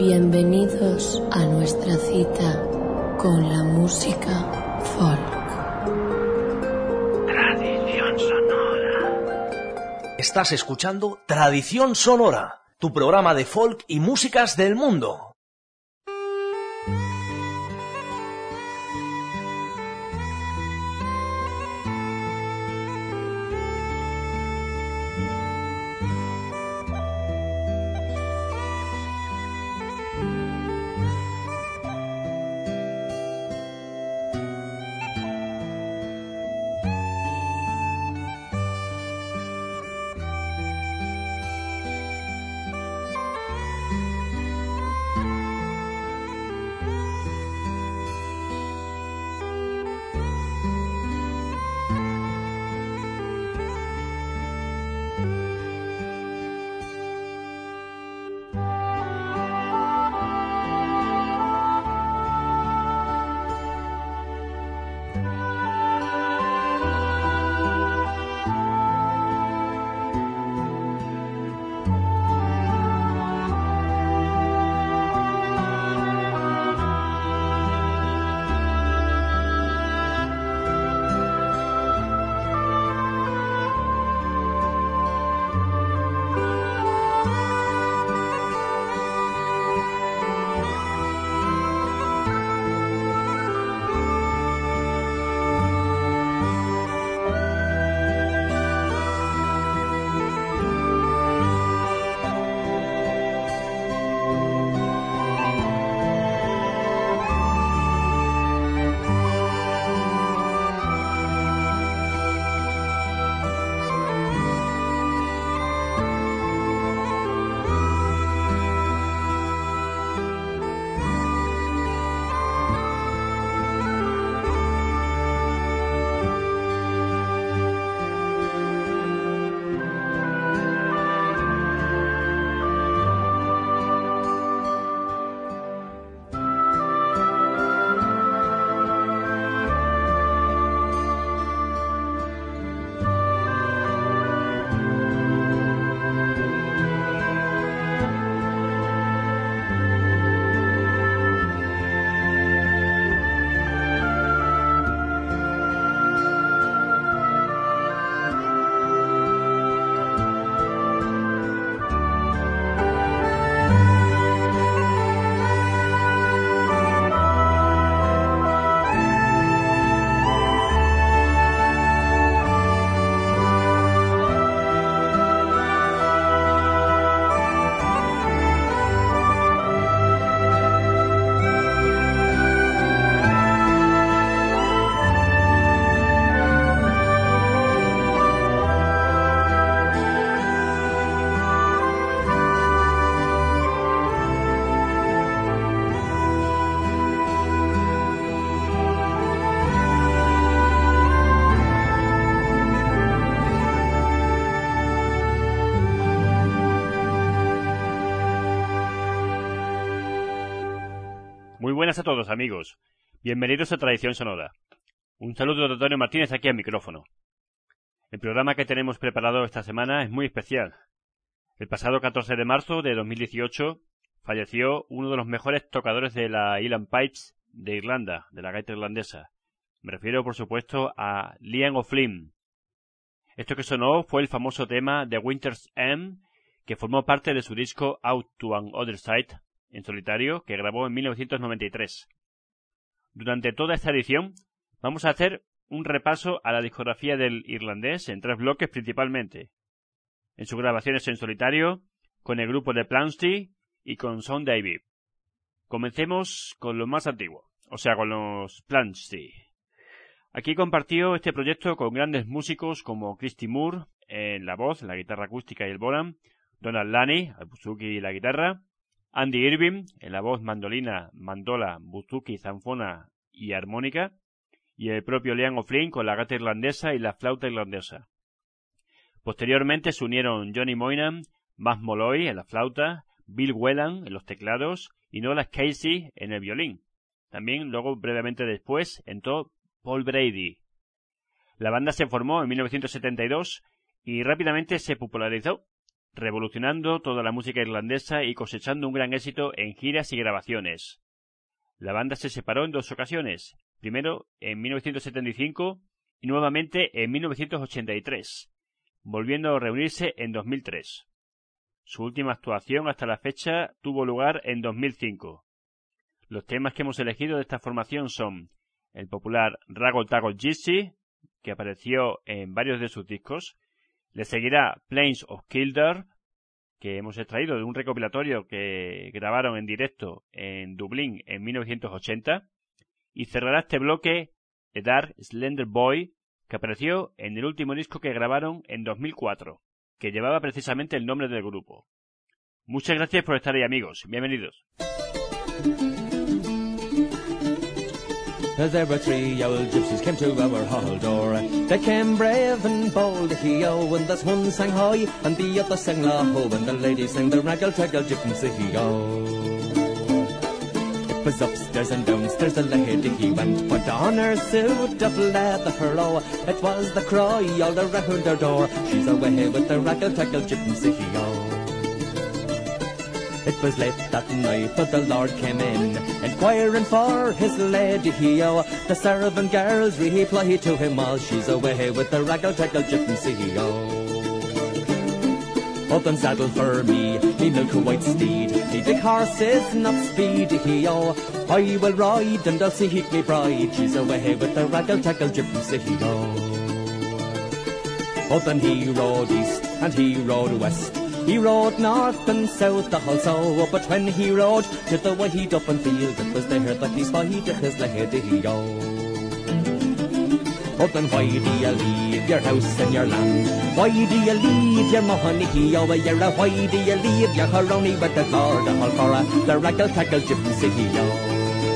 Bienvenidos a nuestra cita con la música folk. Tradición sonora. Estás escuchando Tradición Sonora, tu programa de folk y músicas del mundo. Muy buenas a todos, amigos. Bienvenidos a Tradición Sonora. Un saludo de Antonio Martínez aquí al micrófono. El programa que tenemos preparado esta semana es muy especial. El pasado 14 de marzo de 2018 falleció uno de los mejores tocadores de la Uilleann Pipes de Irlanda, de la gaita irlandesa. Me refiero, por supuesto, a Liam O'Flynn. Esto que sonó fue el famoso tema The Winter's End, que formó parte de su disco Out to an Other Side, en solitario, que grabó en 1993. Durante toda esta edición vamos a hacer un repaso a la discografía del irlandés en 3 bloques principalmente. En sus grabaciones en solitario, con el grupo de Planxty y con Sean Davey. Comencemos con lo más antiguo, o sea, con los Planxty. Aquí compartió este proyecto con grandes músicos como Christy Moore en la voz, la guitarra acústica y el bodhrán, Donald Laney al buzuki y la guitarra, Andy Irving en la voz, mandolina, mandola, buzuki, zanfona y armónica, y el propio Liam O'Flynn con la gaita irlandesa y la flauta irlandesa. Posteriormente se unieron Johnny Moynihan, Matt Molloy en la flauta, Bill Whelan en los teclados y Nola Casey en el violín. También luego brevemente después entró Paul Brady. La banda se formó en 1972 y rápidamente se popularizó, revolucionando toda la música irlandesa y cosechando un gran éxito en giras y grabaciones. La banda se separó en 2 ocasiones, primero en 1975 y nuevamente en 1983, volviendo a reunirse en 2003. Su última actuación hasta la fecha tuvo lugar en 2005. Los temas que hemos elegido de esta formación son el popular Raggle Taggle Gypsy, que apareció en varios de sus discos. Le seguirá Plains of Kildare, que hemos extraído de un recopilatorio que grabaron en directo en Dublín en 1980. Y cerrará este bloque The Dark Slender Boy, que apareció en el último disco que grabaron en 2004, que llevaba precisamente el nombre del grupo. Muchas gracias por estar ahí, amigos. Bienvenidos. There were 3 old gypsies came to our hall door. They came brave and bold, hee-oh, and this one sang high, and the other sang low, and the lady sang the raggle-taggle gypsy, hee-oh. It was upstairs and downstairs the lady he went, put on her suit of leather furrow. It was the cry all around her door, she's away with the raggle-taggle gypsy, hee-oh. It was late that night, but the Lord came in, inquiring for his lady, hee-oh. The servant girls replied to him all, she's away with the raggle-taggle gypsy, hee-oh. Up and saddle for me milk-white steed, me big horse is not speedy, hee-oh. I will ride and I'll seek me bride, she's away with the raggle-taggle gypsy, hee-oh. Up and he rode east and he rode west, he rode north and south also, but when he rode to the wide open field, it was there that he spied his lady, hee-oh. Up and why do you leave your house and your land? Why do you leave your money, hee-oh? Why do you leave your honey with the Lord all for the raggle-taggle gypsy, hee-oh?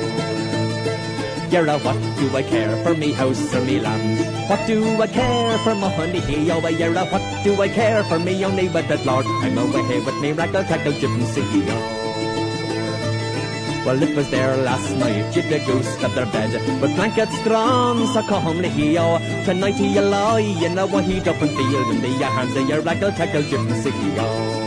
What do I care for me house or me land? What do I care for money, hee-oh? What do I care for me only with the Lord? I'm away with me raggle-taggle gypsy, hee-oh. Well, it was there last night, you'd a goose at their bed, with blankets drawn so calmly, hee-oh. Tonight you lie in a wide open field, in the hands of your raggle-taggle gypsy, hee-oh.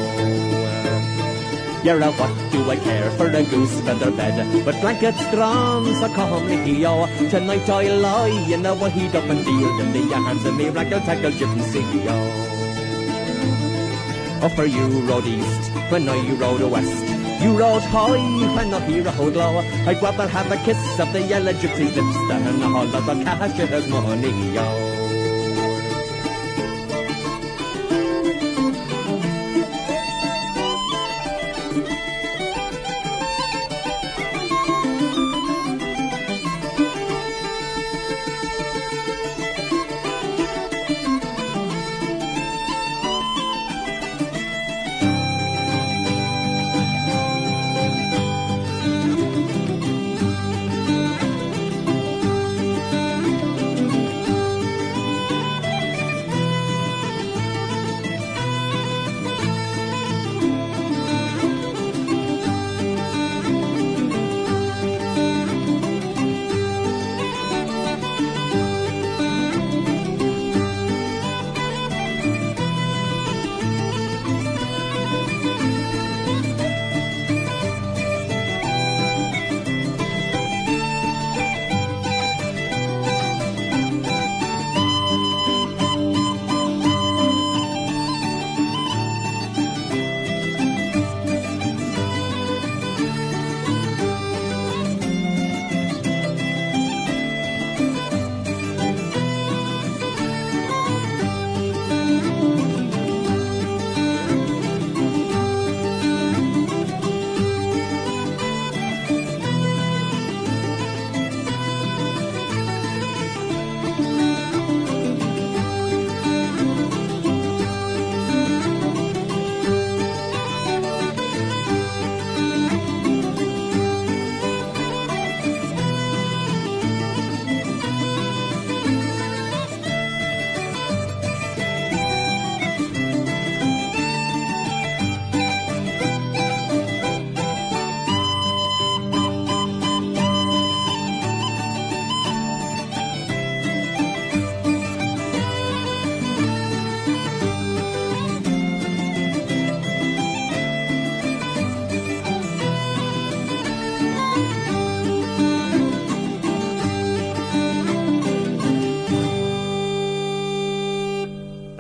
What do I care for a goose feather bed, with blankets drawn so calmly, hee-oh. Tonight I lie in a wide open field, in the hands of me raggle-taggle gypsy, hee-oh. Oh, for you rode east when I rode west, you rode high when I rode low. I'd rather have a kiss of the yellow gypsy's lips than all of the cashier's money, yo.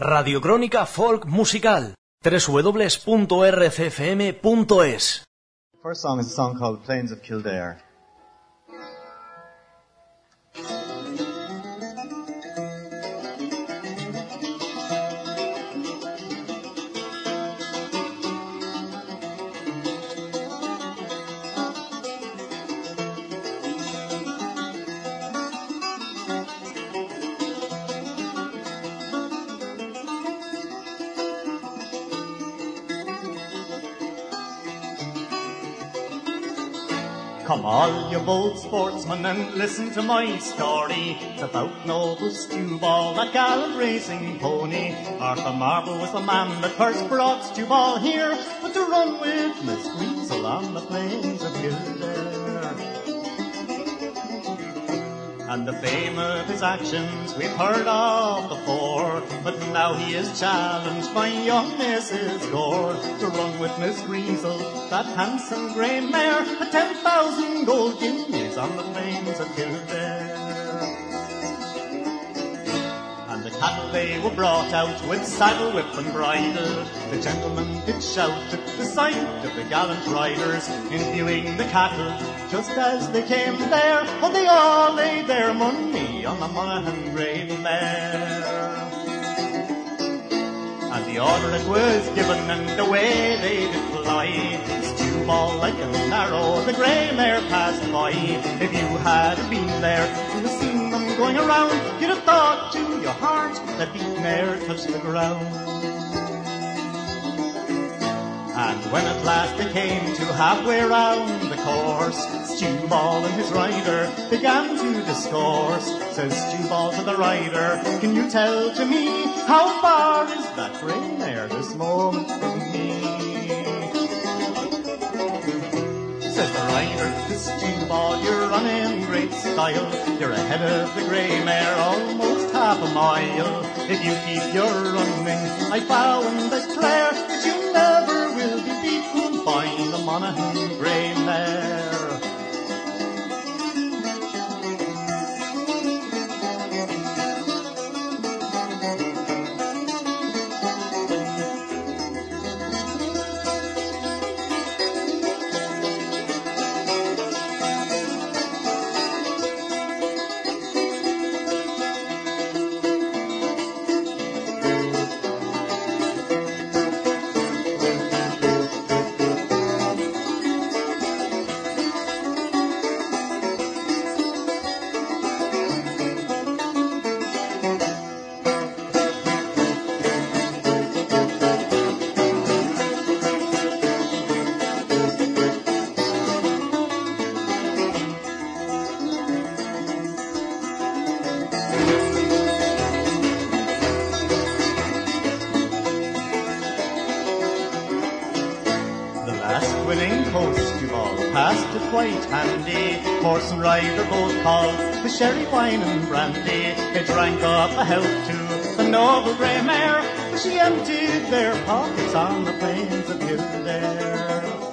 Radiocrónica Folk Musical. www.rcfm.es. First song is a song called Plains of Kildare. Come all you bold sportsmen and listen to my story. It's about noble Stewball, that gallant racing pony. Arthur Marble was the man that first brought Stewball here, but to run with Miss Weasel on the plains of Kildare. And the fame of his actions we've heard of before, but now he is challenged by young Mrs. Gore to run with Miss Greasel, that handsome grey mare, at 10,000 gold guineas on the plains of Kildare. And the cattle they were brought out with saddle, whip and bridle. The gentlemen did shout at the sight of the gallant riders in viewing the cattle. Just as they came there, oh, they all laid their money on the Monaghan grey mare. And the order it was given and away they did fly. Stewball like an arrow, the grey mare passed by. If you had been there, you'd have seen them going around. You'd have thought to your heart that the mare touched the ground. And when at last they came to halfway round the course, Stewball and his rider began to discourse. Says Stewball to the rider, can you tell to me, how far is that grey mare this moment from me? Says the rider to Stewball, you're running great style. You're ahead of the grey mare almost half a mile. If you keep your running, I vow and declare that you never will be beaten by the Monaghan grey mare. Quite handy, horse and rider both called the sherry wine and brandy. It drank up a health to the noble grey mare, she emptied their pockets on the plains of Kildare.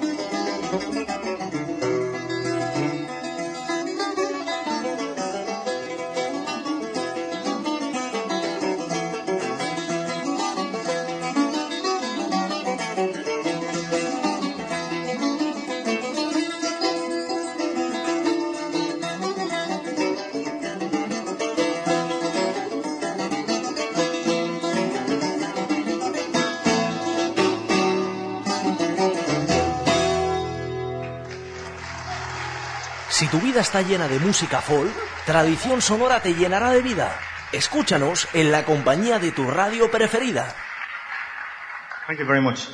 Si tu vida está llena de música folk, Tradición Sonora te llenará de vida. Escúchanos en la compañía de tu radio preferida. Thank you very much.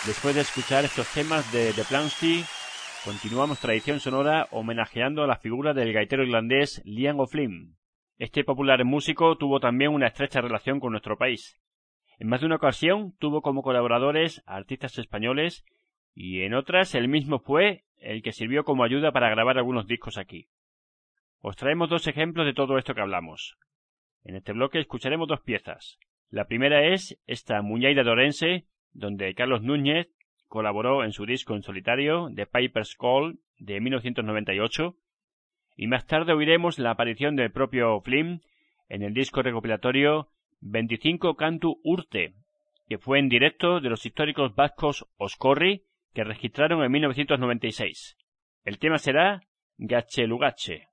Después de escuchar estos temas de The Planksty, continuamos Tradición Sonora homenajeando a la figura del gaitero irlandés Liam O'Flynn. Este popular músico tuvo también una estrecha relación con nuestro país. En más de una ocasión tuvo como colaboradores a artistas españoles y en otras él mismo fue el que sirvió como ayuda para grabar algunos discos aquí. Os traemos 2 ejemplos de todo esto que hablamos. En este bloque escucharemos 2 piezas. La primera es esta Muñeira de Orense, donde Carlos Núñez colaboró en su disco en solitario, The Piper's Call, de 1998, y más tarde oiremos la aparición del propio O'Flynn en el disco recopilatorio 25 Cantu Urte, que fue en directo de los históricos vascos Oscorri, que registraron en 1996. El tema será Gatxelugatxe.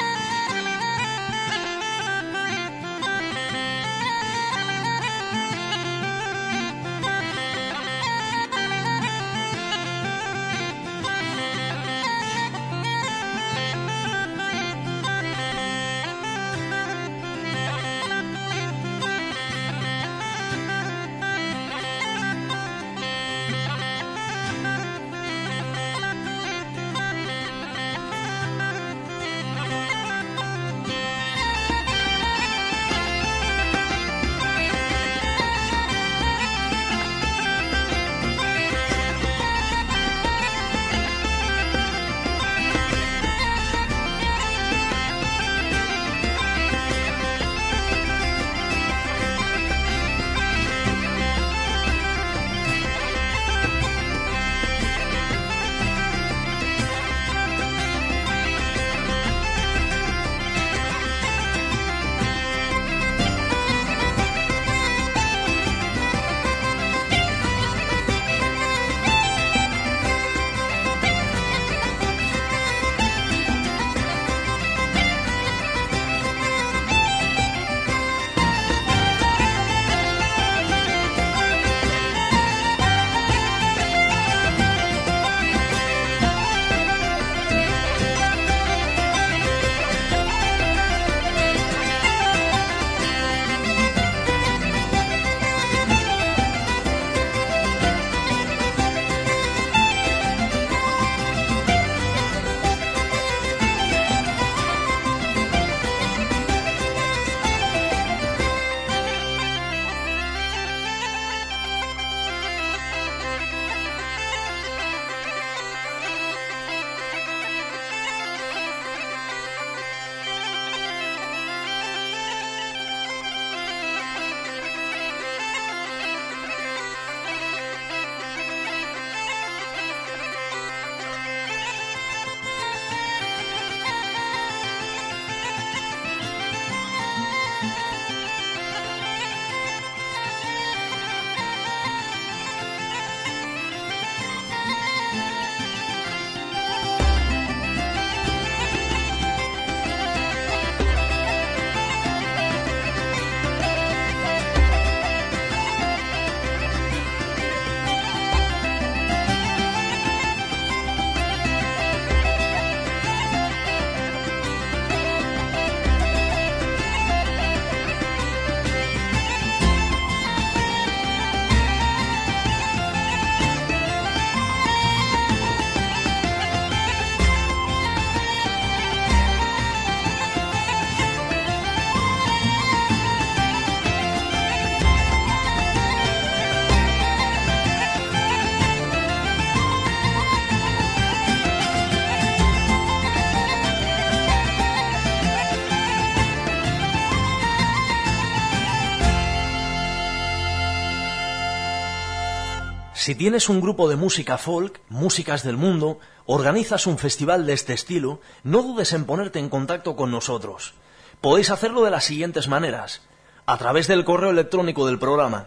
Si tienes un grupo de música folk, músicas del mundo, organizas un festival de este estilo, no dudes en ponerte en contacto con nosotros. Podéis hacerlo de las siguientes maneras: a través del correo electrónico del programa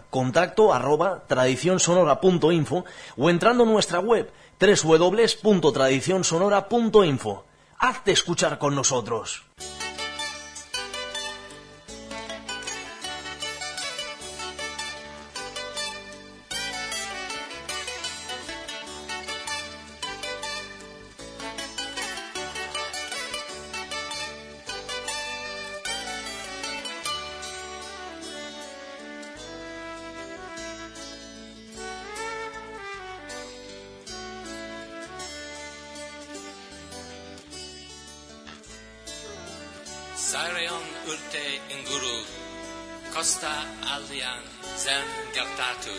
contacto@tradicionsonora.info o entrando en nuestra web www.tradicionsonora.info. Hazte escuchar con nosotros. Zairion ulte inguru, costa aldian zen gartatu.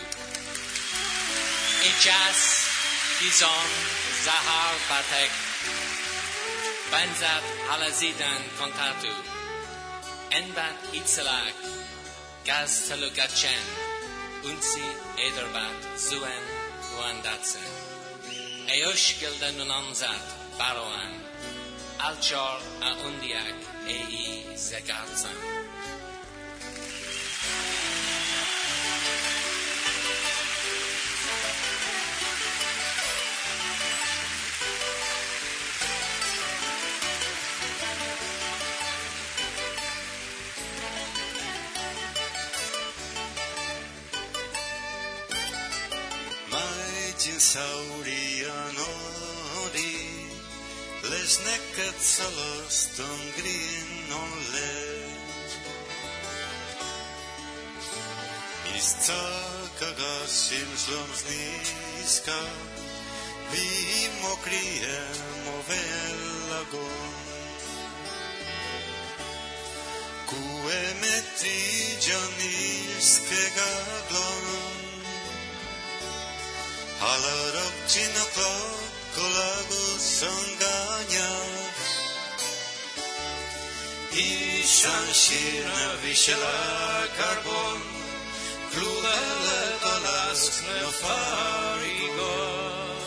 Ijas gizon zahar batek, banzat halazidan kontatu. Enbat itzelak, gaz talugachen, unsi ederbat zuen guandatzen. Eosh gilda nunanzat baroan, alchor a undiak ei zegarzan. Saurianori les neket salastan grien on le Istakagassim slomsniska vi mokriem ovellagon Kuemetri janiske gaglon Halarokcinokla kolagos sanganias Ishan shirna vishela carbon Kludele talas nefarigon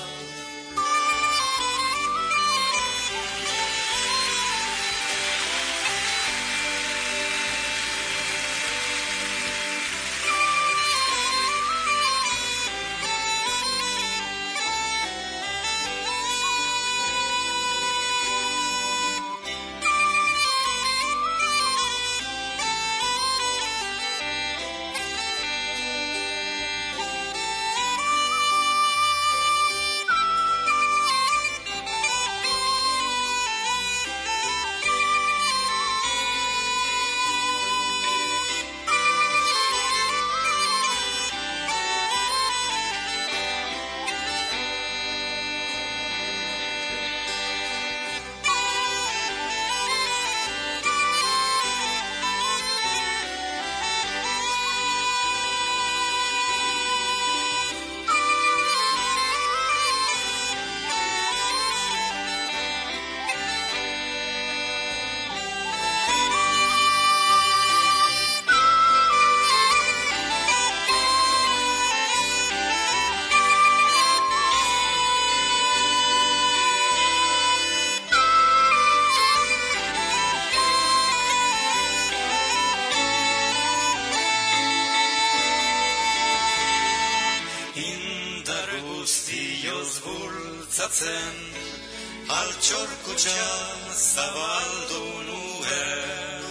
Altxor kutxa zabaldu nuen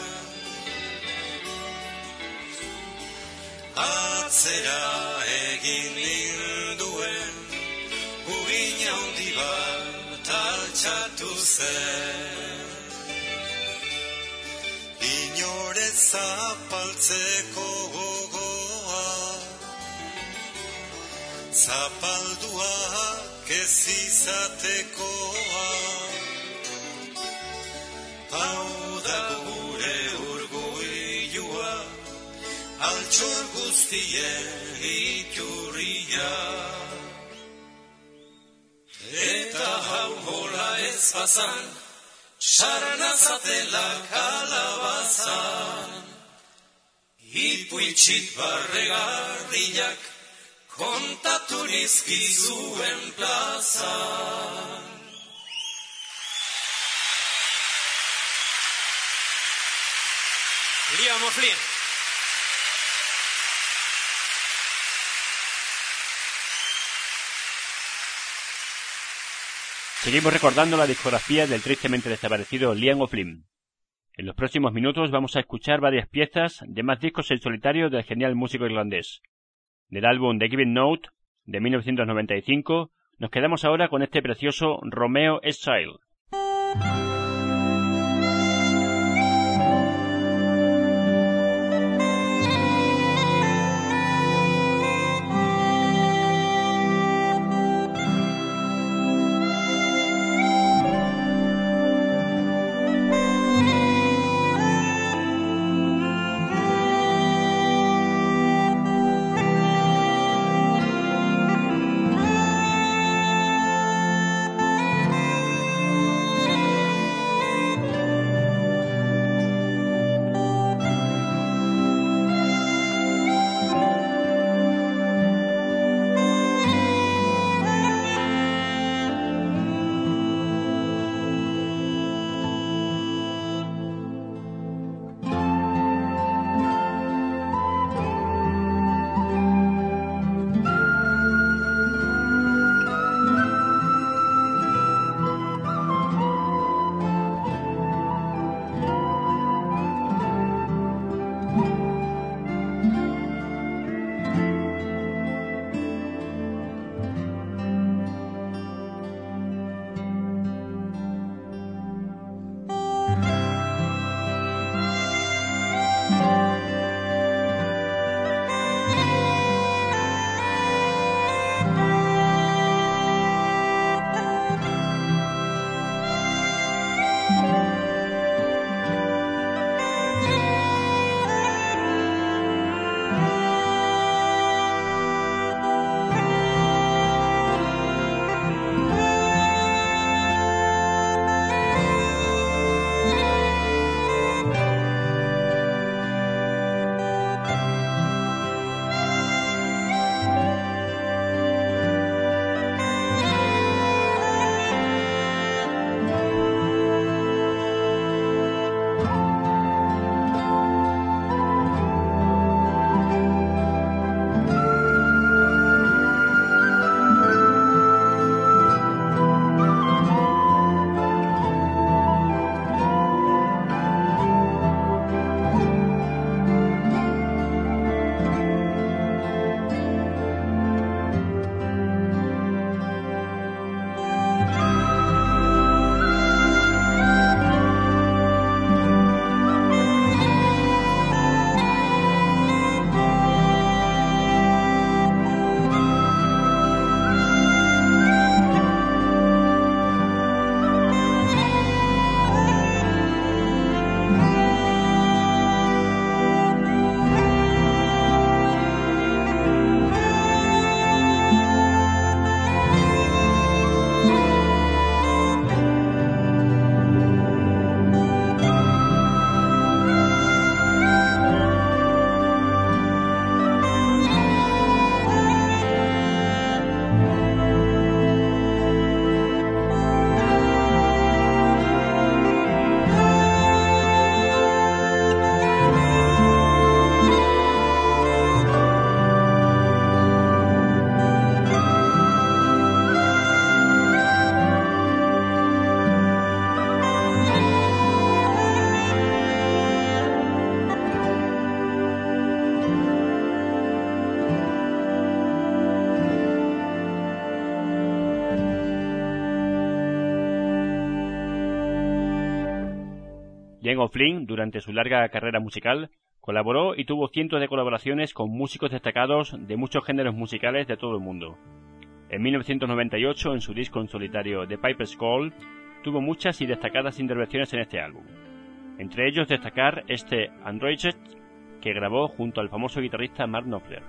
Atzera egin ninduen Uina handi bat altxatu zen Inorez zapaltzeko gogoa Zapalduak ez izatekoa Hau da gure urguilua Altxor guztien iturria Eta hau hola ez pasan Saranazatela kalabazan Ipuitxit barregarriak Kontatu nizkizuen plazan. Liam O'Flynn. Seguimos recordando la discografía del tristemente desaparecido Liam O'Flynn. En los próximos minutos vamos a escuchar varias piezas de más discos en solitario del genial músico irlandés. Del álbum The Giving Note, de 1995, nos quedamos ahora con este precioso Romeo Style. Ian O'Flynn, durante su larga carrera musical, colaboró y tuvo cientos de colaboraciones con músicos destacados de muchos géneros musicales de todo el mundo. En 1998, en su disco en solitario The Piper's Call, tuvo muchas y destacadas intervenciones en este álbum. Entre ellos destacar este Android que grabó junto al famoso guitarrista Mark Knopfler.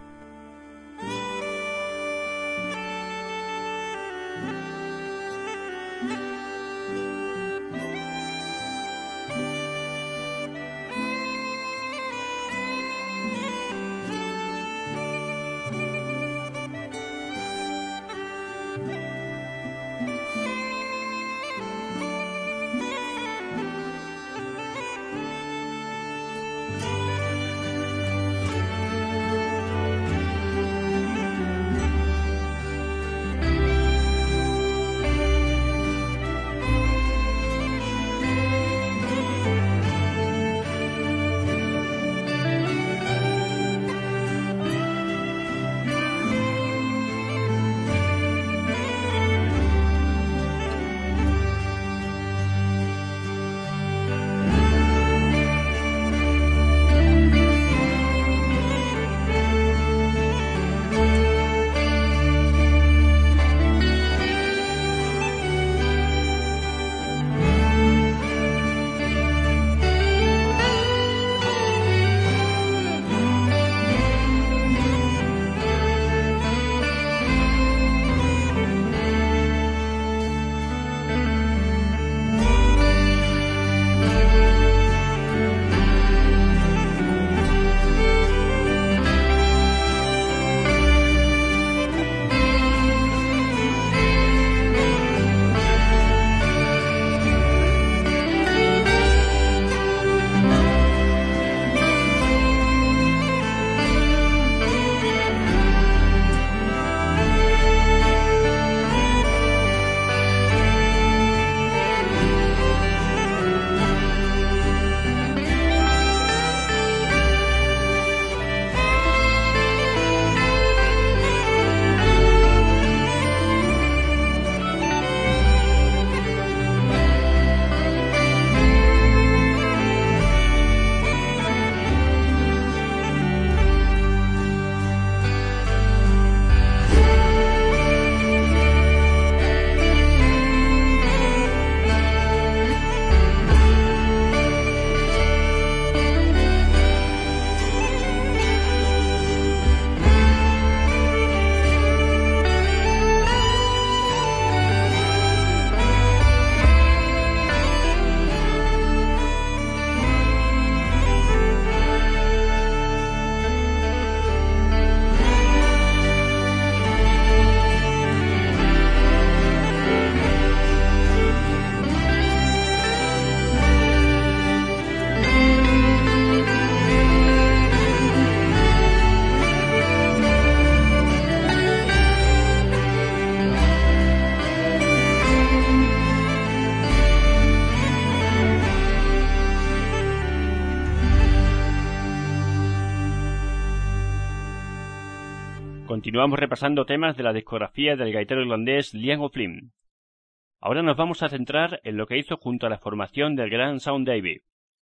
Continuamos repasando temas de la discografía del gaitero irlandés Ian O'Flynn. Ahora nos vamos a centrar en lo que hizo junto a la formación del gran Sound Davey.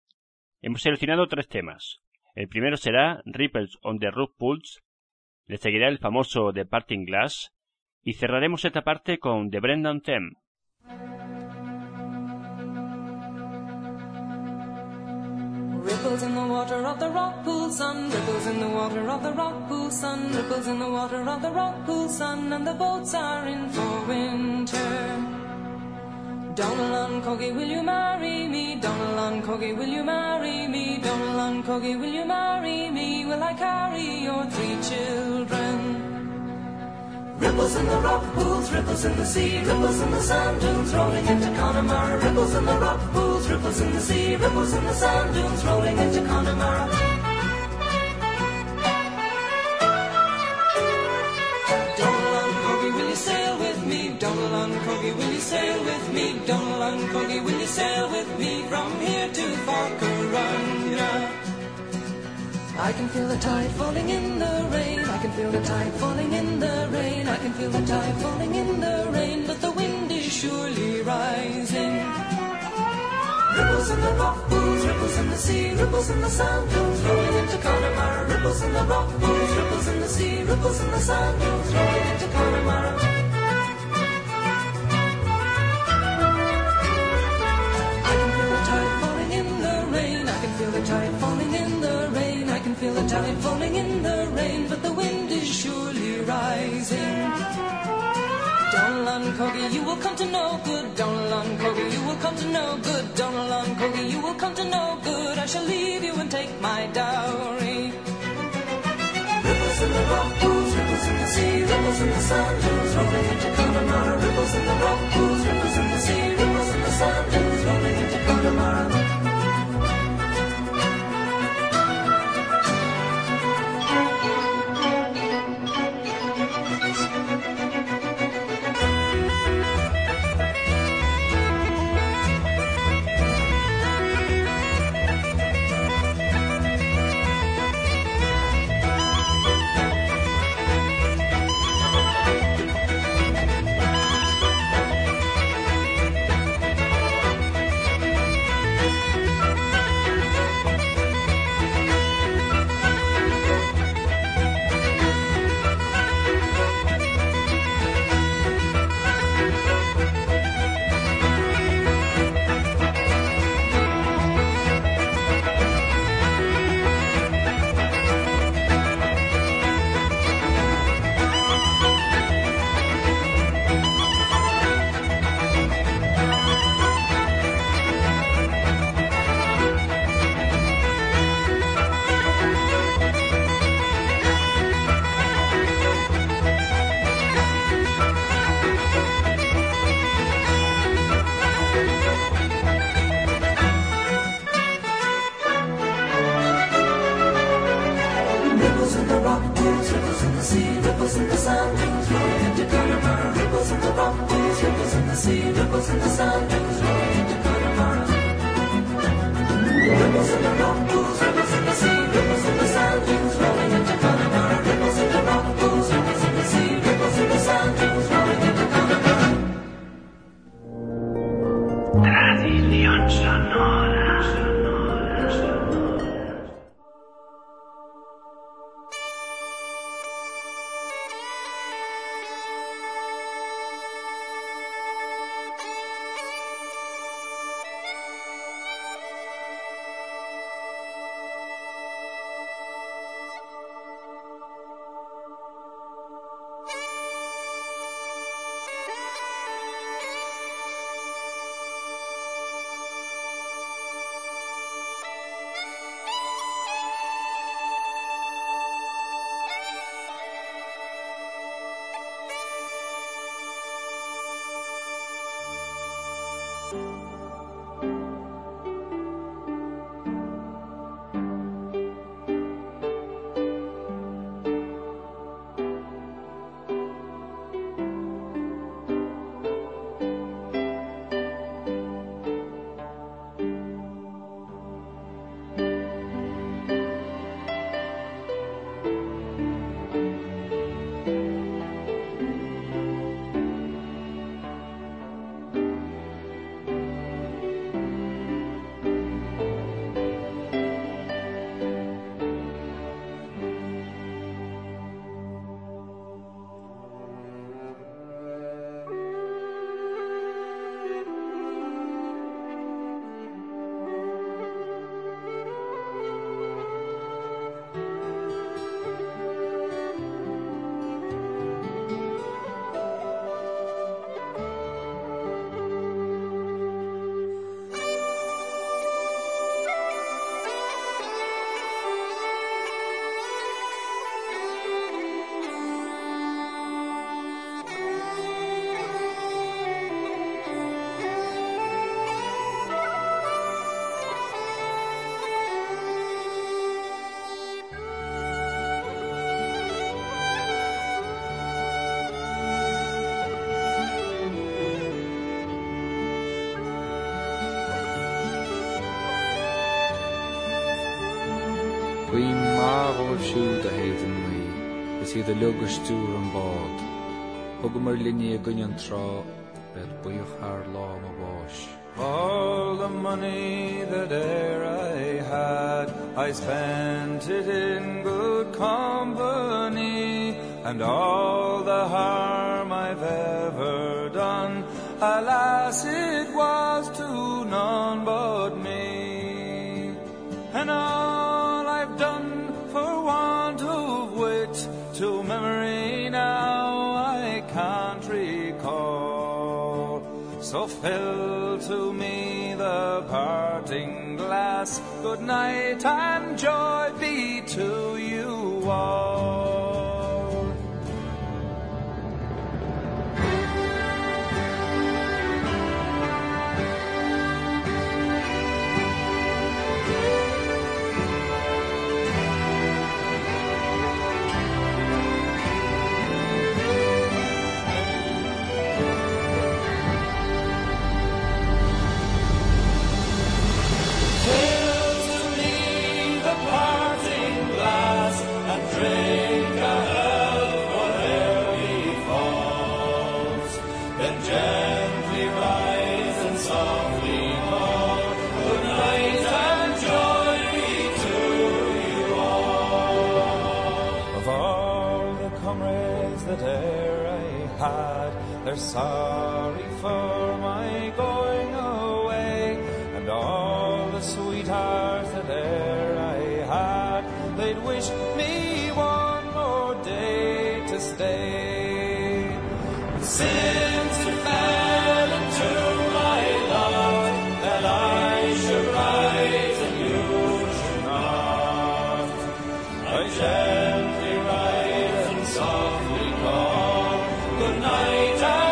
Hemos seleccionado 3 temas. El primero será Ripples on the Rough Pulse, le seguirá el famoso The Parting Glass y cerraremos esta parte con The Brendan Theme. Ripples in the water of the rock pool sun, ripples in the water of the rock pool sun, ripples in the water of the rock pool sun, and the boats are in for winter. Donalon Coggy, will you marry me? Donalon Coggy, will you marry me? Donalon Coggy, will you marry me? Will I carry your 3 children? Ripples in the rock pools, ripples in the sea, ripples in the sand dunes rolling into Connemara. Ripples in the rock pools, ripples in the sea, ripples in the sand dunes rolling into Connemara. Donalon Coggy, will you sail with me? Donalon Coggy, will you sail with me? Donalon Coggy, will you sail with me from here to Falkirunga? I can feel the tide falling in the rain, I can feel the tide falling in the rain, I can feel the tide falling in the rain, but the wind is surely rising. Ripples in in the rock pools, ripples in the sea, ripples in the sand dunes, rolling into Connemara. Ripples in the rock pools, ripples in the sea, ripples in the sand dunes, rolling into Connemara. I can feel the tide falling in the rain, I can feel the tide falling in the rain, I can feel the tide falling in the rain, but the wind is surely rising. Donlan Cogie, you will come to no good. Donlan Cogie, you will come to no good. Donlan Cogie, you will come to no good. I shall leave you and take my dowry. Ripples in the rock pools, ripples in the sea, ripples in the sand dunes, rolling into Connemara. Ripples in the rock pools, ripples in the sea, ripples in the sand dunes, rolling into Connemara. Bhí máthóir siúd a héad an mí, is iad a lugas dúr an bád. Thugam ar linne a gunne an trá, bead buíoch thar lám a bháis. All the money that e'er I had, I spent it in good company, and all the harm I've ever done, alas, it was to none but me. And all I've done for want of wit, to memory now I can't recall. So fill to me the parting glass, good night and joy be to you all. They're sorry for my going away, and all the sweethearts that e'er I had, they'd wish me one more day to stay. Since it fell into my lot that I should rise and you should not, I gently rise and softly call, good night.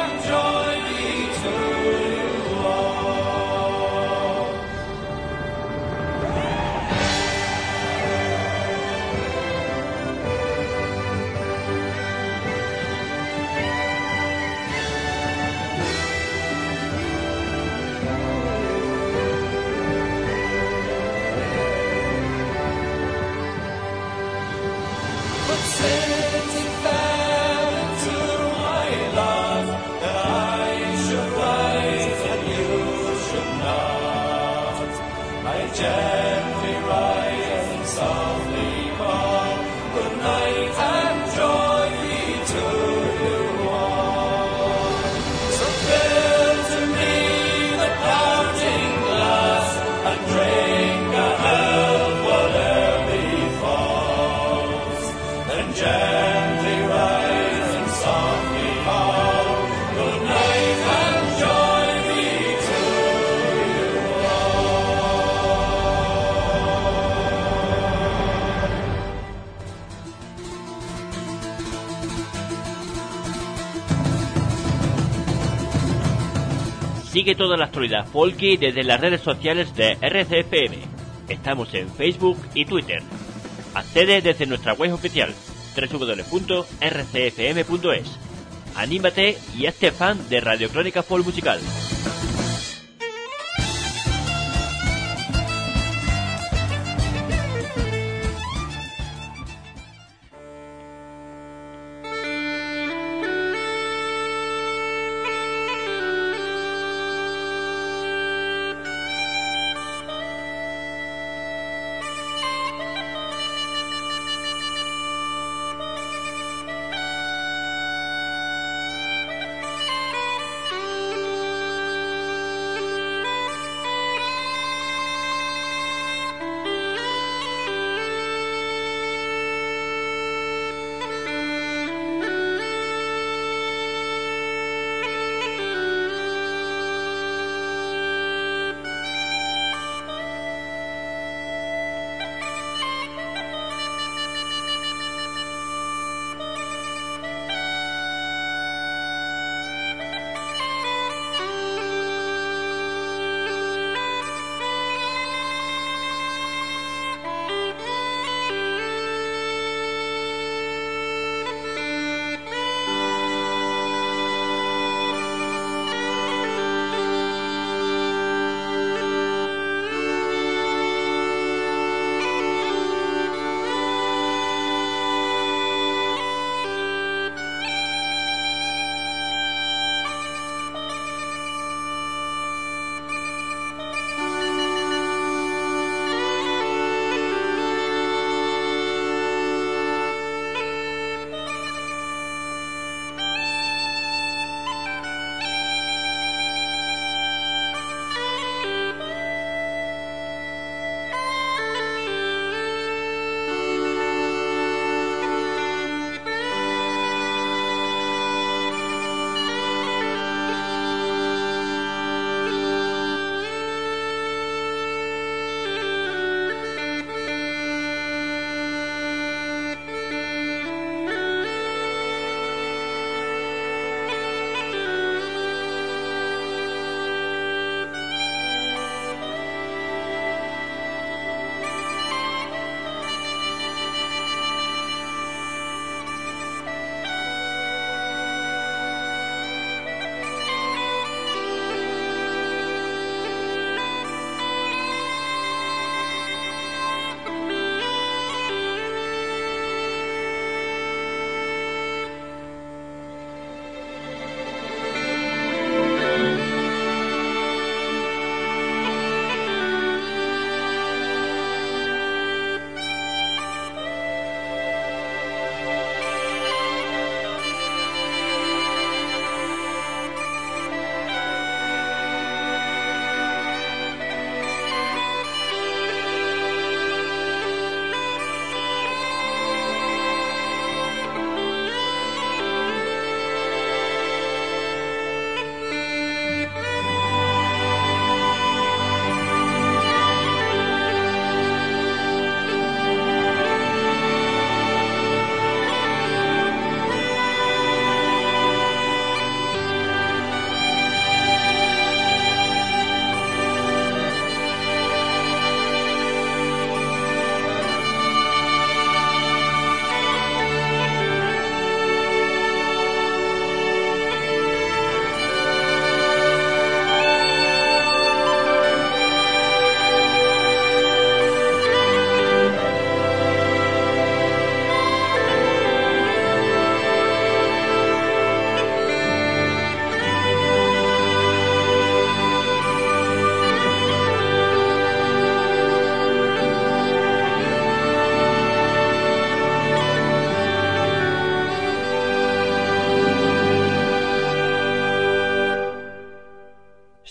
Gently rise and softly call, good night and joy be to you all. So fill to me the parting glass and drink a health whate'er befalls. Then gently rise and softly call, good night and joy be to you all. Sigue toda la actualidad folky desde las redes sociales de RCFM. Estamos en Facebook y Twitter. Accede desde nuestra web oficial www.rcfm.es. Anímate y hazte fan de Radio Crónica Folk Musical.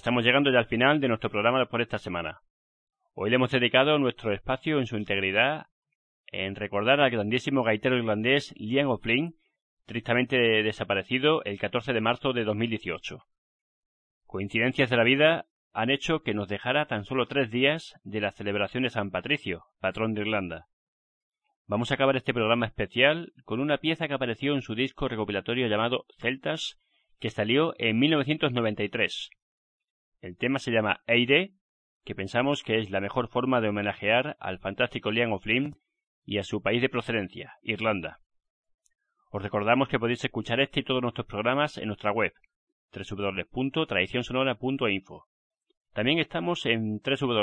estamos llegando ya al final de nuestro programa por esta semana. Hoy le hemos dedicado nuestro espacio en su integridad en recordar al grandísimo gaitero irlandés Liam O'Flynn, tristemente desaparecido el 14 de marzo de 2018. Coincidencias de la vida han hecho que nos dejara tan solo 3 días de la celebración de San Patricio, patrón de Irlanda. Vamos a acabar este programa especial con una pieza que apareció en su disco recopilatorio llamado Celtas, que salió en 1993. El tema se llama Eire, que pensamos que es la mejor forma de homenajear al fantástico Liam O'Flynn y a su país de procedencia, Irlanda. Os recordamos que podéis escuchar este y todos nuestros programas en nuestra web, www.tradicionsonora.info. También estamos en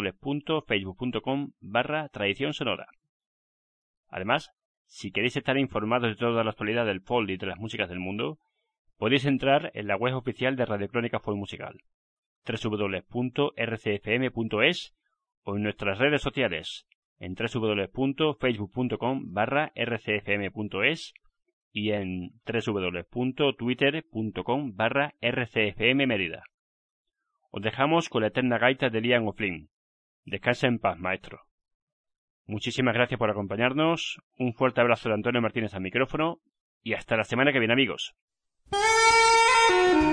www.facebook.com/tradicionsonora. Además, si queréis estar informados de toda la actualidad del folk y de las músicas del mundo, podéis entrar en la web oficial de Radio Crónica Folk Musical, www.rcfm.es, o en nuestras redes sociales, en www.facebook.com/rcfm.es y en www.twitter.com/rcfmmérida. Os dejamos con la eterna gaita de Liam O'Flynn. Descansa en paz, maestro. Muchísimas gracias por acompañarnos, un fuerte abrazo de Antonio Martínez al micrófono y hasta la semana que viene, amigos.